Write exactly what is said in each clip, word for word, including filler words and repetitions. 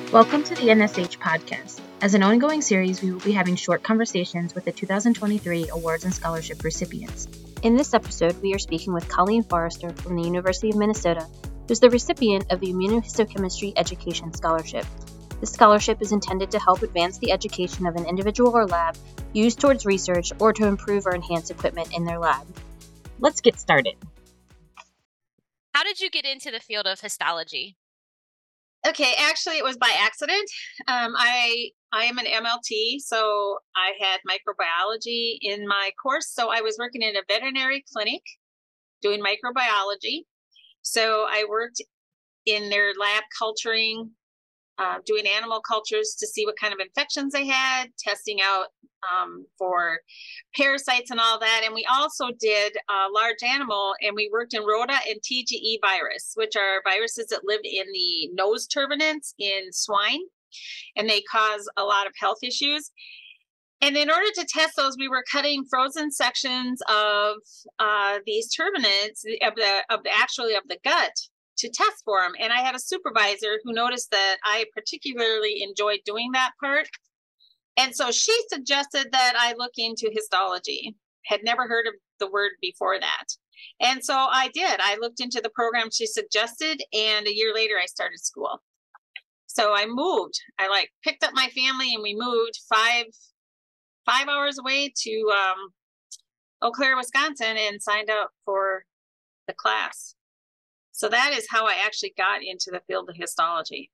Welcome to the N S H podcast. As an ongoing series, we will be having short conversations with the two thousand twenty-three awards and scholarship recipients. In this episode, we are speaking with Colleen Forrester from the University of Minnesota, who's the recipient of the Immunohistochemistry Education Scholarship. This scholarship is intended to help advance the education of an individual or lab used towards research or to improve or enhance equipment in their lab. Let's get started. How did you get into the field of histology? Okay, actually, it was by accident. Um, I I am an M L T, so I had microbiology in my course. So I was working in a veterinary clinic doing microbiology. So I worked in their lab culturing, uh, doing animal cultures to see what kind of infections they had, testing out um, for parasites and all that. And we also did uh, large animal, and we worked in Rota and T G E virus, which are viruses that live in the nose turbinates in swine, and they cause a lot of health issues. And in order to test those, we were cutting frozen sections of uh, these turbinates of the of the actually of the gut to test for them. And I had a supervisor who noticed that I particularly enjoyed doing that part. And so she suggested that I look into histology. Had never heard of the word before that. And so I did. I looked into the program she suggested, and a year later I started school. So I moved. I like picked up my family and we moved five five hours away to um, Eau Claire, Wisconsin, and signed up for the class. So that is how I actually got into the field of histology,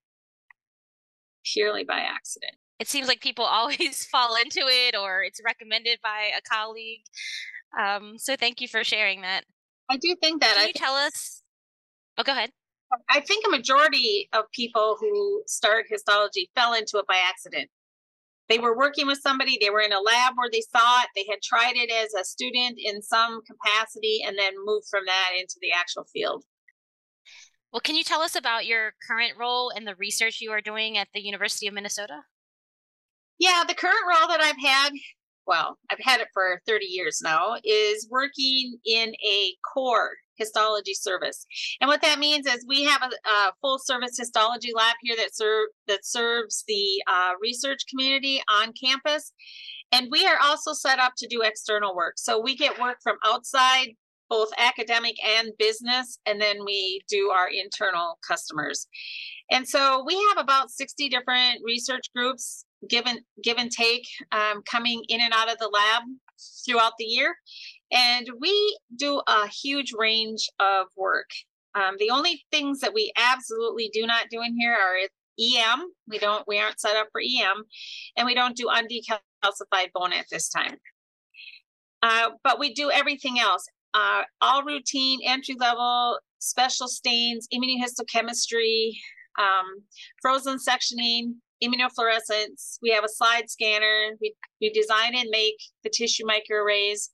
purely by accident. It seems like people always fall into it, or it's recommended by a colleague. Um, so thank you for sharing that. I do think that. Can I you tell us? Oh, go ahead. I think a majority of people who start histology fell into it by accident. They were working with somebody, they were in a lab where they saw it, they had tried it as a student in some capacity, and then moved from that into the actual field. Well, can you tell us about your current role and the research you are doing at the University of Minnesota? Yeah, the current role that I've had, well, I've had it for thirty years now, is working in a core histology service. And what that means is we have a, a full service histology lab here that serve that serves the uh, research community on campus. And we are also set up to do external work. So we get work from outside, both academic and business, and then we do our internal customers. And so we have about sixty different research groups, give and, give and take, um, coming in and out of the lab throughout the year. And we do a huge range of work. Um, the only things that we absolutely do not do in here are E M. We don't, we aren't set up for E M, and we don't do undecalcified bone at this time. Uh, but we do everything else. Uh, all routine, entry level, special stains, immunohistochemistry, um, frozen sectioning, immunofluorescence. We have a slide scanner. We, we design and make the tissue microarrays.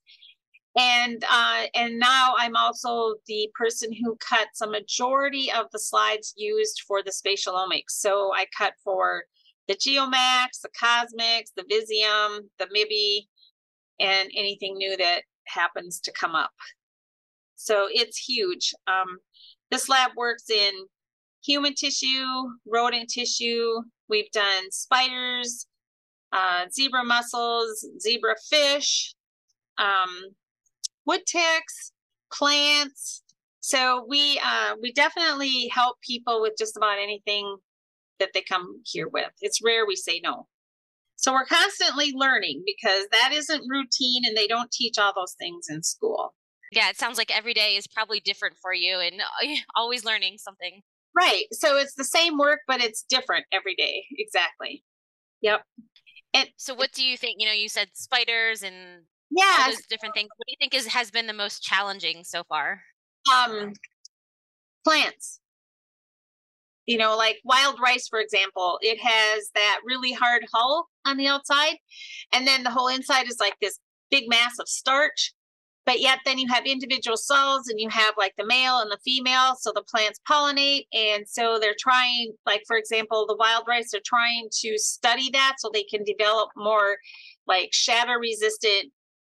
And uh, and now I'm also the person who cuts a majority of the slides used for the spatial omics. So I cut for the GeoMax, the Cosmix, the Visium, the M I B I, and anything new that happens to come up. So it's huge. Um, this lab works in human tissue, rodent tissue. We've done spiders, uh, zebra mussels, zebra fish, um, wood ticks, plants. So we uh, we definitely help people with just about anything that they come here with. It's rare we say no. So we're constantly learning because that isn't routine, and they don't teach all those things in school. Yeah, it sounds like every day is probably different for you and always learning something. Right. So it's the same work, but it's different every day. Exactly. Yep. And so what do you think? You know, you said spiders and yeah, all those different things. What do you think is has been the most challenging so far? Um, plants. You know, like wild rice, for example, it has that really hard hull on the outside, and then the whole inside is like this big mass of starch. But yet then you have individual cells, and you have like the male and the female, so the plants pollinate. And so they're trying, like, for example, the wild rice, they're trying to study that so they can develop more like shatter resistant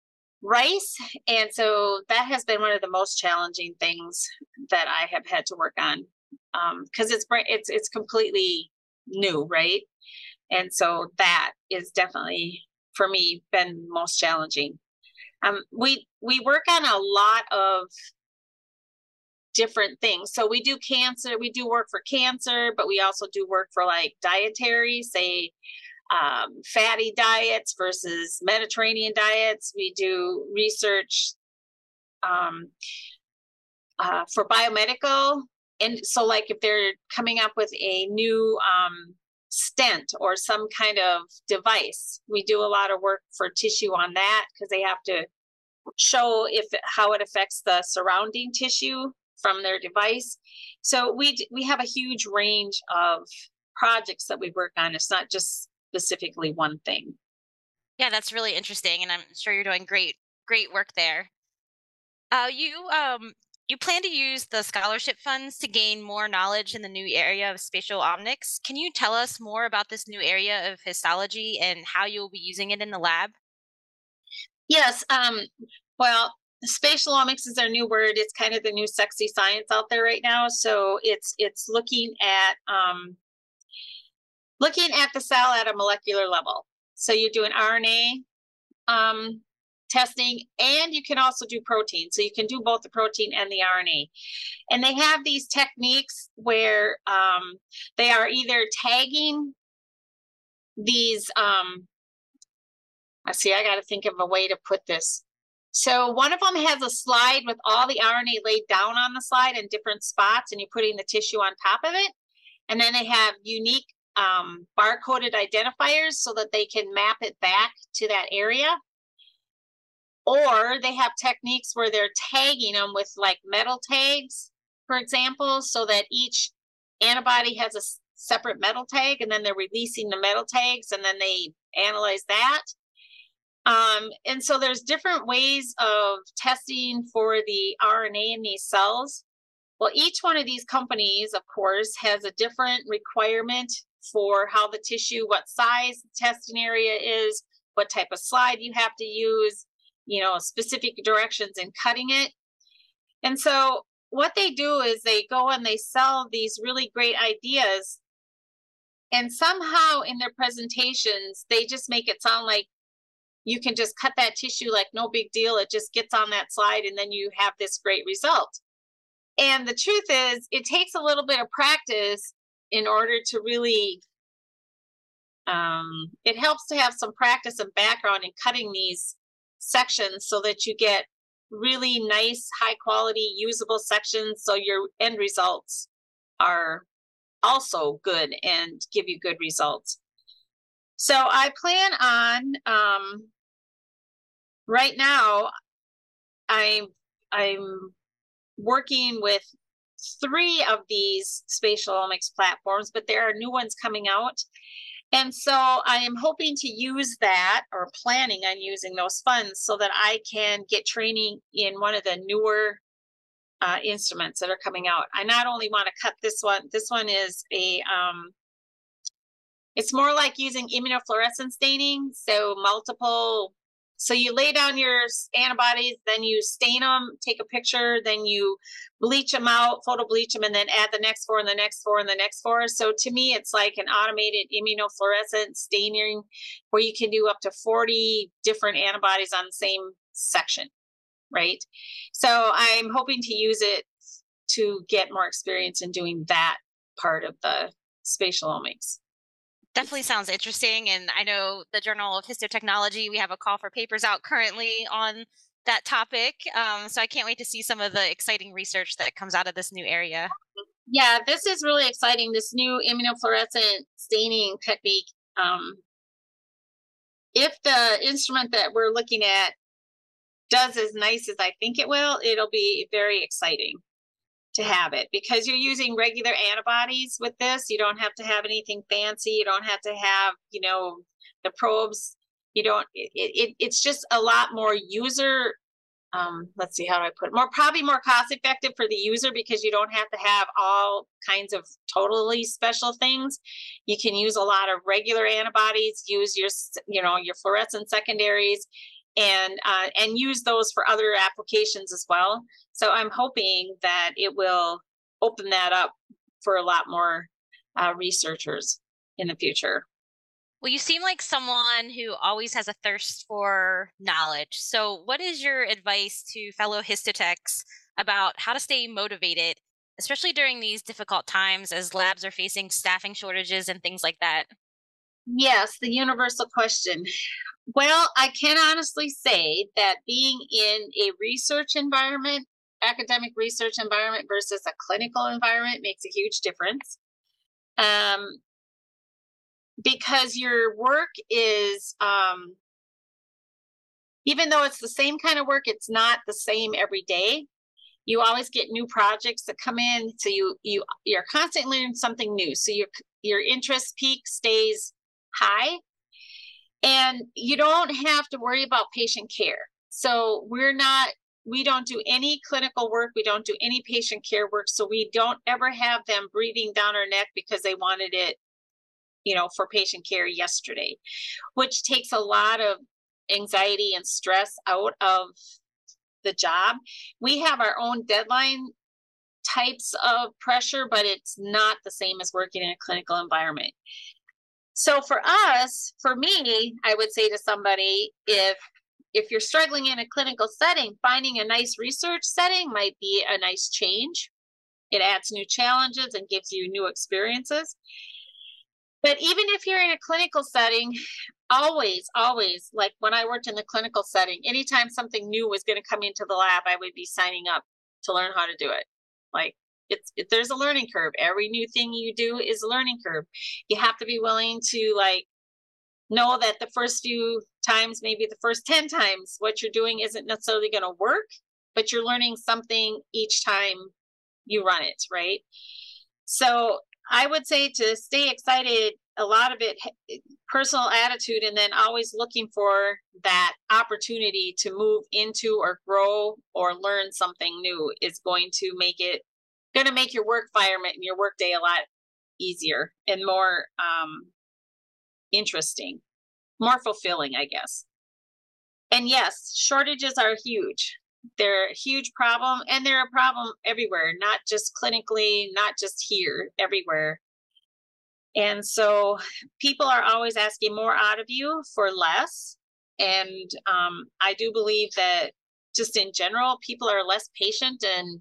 rice. And so that has been one of the most challenging things that I have had to work on. Um, cause it's, it's, it's completely new, right? And so that is definitely, for me, been most challenging. Um, we we work on a lot of different things. So we do cancer, we do work for cancer, but we also do work for like dietary, say um, fatty diets versus Mediterranean diets. We do research um, uh, for biomedical. And so like if they're coming up with a new um, stent or some kind of device, we do a lot of work for tissue on that because they have to show if how it affects the surrounding tissue from their device. So we we have a huge range of projects that we work on. It's not just specifically one thing. Yeah, that's really interesting, and I'm sure you're doing great, great work there. Uh, you um, you plan to use the scholarship funds to gain more knowledge in the new area of spatial optics. Can you tell us more about this new area of histology and how you'll be using it in the lab? Yes. Um, well, spatial omics is our new word. It's kind of the new sexy science out there right now. So it's it's looking at um, looking at the cell at a molecular level. So you're doing R N A um, testing, and you can also do protein. So you can do both the protein and the R N A. And they have these techniques where um, they are either tagging these. Um, I see. I got to think of a way to put this. So one of them has a slide with all the R N A laid down on the slide in different spots, and you're putting the tissue on top of it. And then they have unique um, barcoded identifiers so that they can map it back to that area. Or they have techniques where they're tagging them with like metal tags, for example, so that each antibody has a separate metal tag, and then they're releasing the metal tags, and then they analyze that. Um, and so there's different ways of testing for the R N A in these cells. Well, each one of these companies, of course, has a different requirement for how the tissue, what size the testing area is, what type of slide you have to use, you know, specific directions in cutting it. And so what they do is they go and they sell these really great ideas. And somehow in their presentations, they just make it sound like you can just cut that tissue like no big deal. It just gets on that slide and then you have this great result. And the truth is, it takes a little bit of practice in order to really, um, it helps to have some practice and background in cutting these sections so that you get really nice, high quality, usable sections. So your end results are also good and give you good results. So I plan on, um, right now, I'm, I'm working with three of these spatial omics platforms, but there are new ones coming out. And so I am hoping to use that, or planning on using those funds so that I can get training in one of the newer uh, instruments that are coming out. I not only want to cut this one, this one is a, um, it's more like using immunofluorescence staining. So multiple, so you lay down your antibodies, then you stain them, take a picture, then you bleach them out, photo bleach them, and then add the next four and the next four and the next four. So to me, it's like an automated immunofluorescence staining where you can do up to forty different antibodies on the same section, right? So I'm hoping to use it to get more experience in doing that part of the spatial omics. Definitely sounds interesting. And I know the Journal of Histotechnology, we have a call for papers out currently on that topic. Um, so I can't wait to see some of the exciting research that comes out of this new area. Yeah, this is really exciting. This new immunofluorescent staining technique. Um, if the instrument that we're looking at does as nice as I think it will, it'll be very exciting to have it, because you're using regular antibodies with this. You don't have to have anything fancy. You don't have to have, you know, the probes. You don't, it, it it's just a lot more user, um, let's see, how do I put it? More, probably more cost effective for the user, because you don't have to have all kinds of totally special things. You can use a lot of regular antibodies, use your, you know, your fluorescent secondaries, and uh, and use those for other applications as well. So I'm hoping that it will open that up for a lot more uh, researchers. in the future. Well, you seem like someone who always has a thirst for knowledge. So, what is your advice to fellow histotechs about how to stay motivated, especially during these difficult times as labs are facing staffing shortages and things like that? Yes, the universal question. Well, I can honestly say that being in a research environment, academic research environment versus a clinical environment makes a huge difference. Um, because your work is, um, even though it's the same kind of work, it's not the same every day. You always get new projects that come in, so you you you're constantly learning something new. So your your interest peak stays high, and you don't have to worry about patient care. So we're not we don't do any clinical work, we don't do any patient care work, so we don't ever have them breathing down our neck because they wanted it, you know, for patient care yesterday, which takes a lot of anxiety and stress out of the job. We have our own deadline types of pressure, but it's not the same as working in a clinical environment. So for us, for me, I would say to somebody, if if you're struggling in a clinical setting, finding a nice research setting might be a nice change. It adds new challenges and gives you new experiences. But even if you're in a clinical setting, always, always, like when I worked in the clinical setting, anytime something new was going to come into the lab, I would be signing up to learn how to do it. Like it's, it, there's a learning curve. Every new thing you do is a learning curve. You have to be willing to like know that the first few times, maybe the first ten times, what you're doing isn't necessarily going to work, but you're learning something each time you run it, right? So I would say to stay excited, a lot of it personal attitude, and then always looking for that opportunity to move into or grow or learn something new is going to make it going to make your work environment and your work day a lot easier and more um, interesting, more fulfilling, I guess. And yes, shortages are huge. They're a huge problem, and they're a problem everywhere, not just clinically, not just here, everywhere. And so people are always asking more out of you for less. And um, I do believe that just in general, people are less patient. And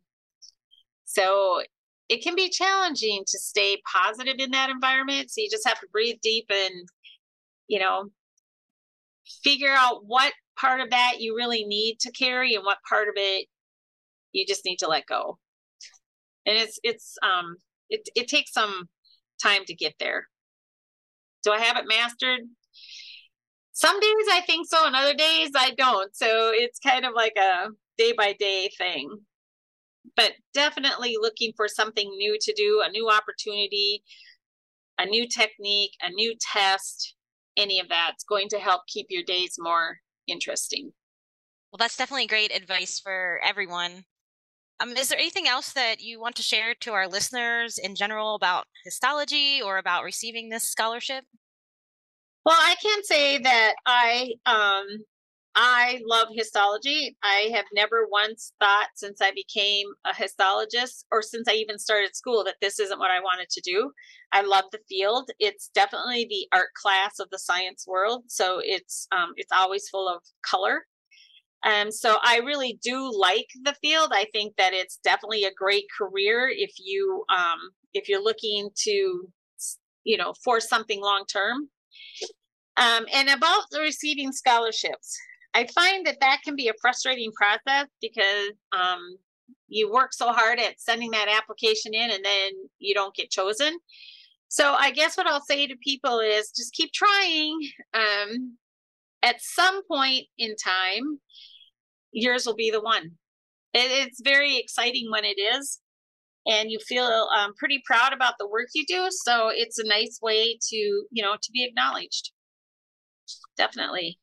so it can be challenging to stay positive in that environment. So you just have to breathe deep and, you know, figure out what part of that you really need to carry and what part of it you just need to let go. And it's, it's, um, it, it takes some time to get there. Do I have it mastered? Some days I think so, and other days I don't. So it's kind of like a day by day thing. But definitely looking for something new to do, a new opportunity, a new technique, a new test, any of that's going to help keep your days more interesting. Well, that's definitely great advice for everyone. Um, is there anything else that you want to share to our listeners in general about histology or about receiving this scholarship? Well, I can say that I um I love histology. I have never once thought since I became a histologist or since I even started school that this isn't what I wanted to do. I love the field. It's definitely the art class of the science world, so it's um it's always full of color. Um, so I really do like the field. I think that it's definitely a great career if you um, if you're looking to, you know, for something long term. Um, and about the receiving scholarships, I find that that can be a frustrating process because um, you work so hard at sending that application in and then you don't get chosen. So I guess what I'll say to people is just keep trying. Um, at some point in time, yours will be the one. It, it's very exciting when it is, and you feel um, pretty proud about the work you do. So it's a nice way to, you know, to be acknowledged. Definitely.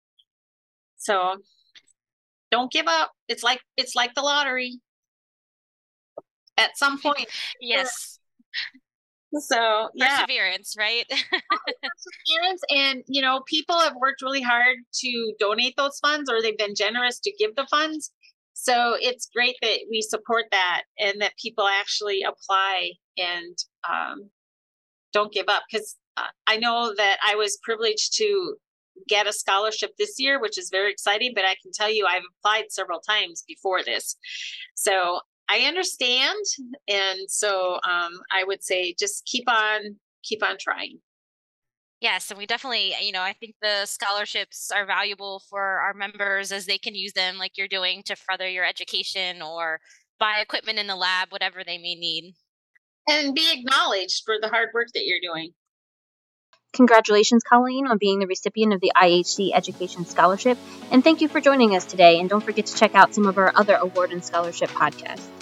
So don't give up. It's like it's like the lottery. At some point. Yes. So yeah. Perseverance, right? Perseverance, and you know, people have worked really hard to donate those funds, or they've been generous to give the funds. So it's great that we support that and that people actually apply and um, don't give up, because I know that I was privileged to get a scholarship this year, which is very exciting, but I can tell you I've applied several times before this. So I understand. And so um, I would say just keep on, keep on trying. Yes, and we definitely, you know, I think the scholarships are valuable for our members as they can use them like you're doing to further your education or buy equipment in the lab, whatever they may need. And be acknowledged for the hard work that you're doing. Congratulations, Colleen, on being the recipient of the I H C Education Scholarship, and thank you for joining us today. And don't forget to check out some of our other award and scholarship podcasts.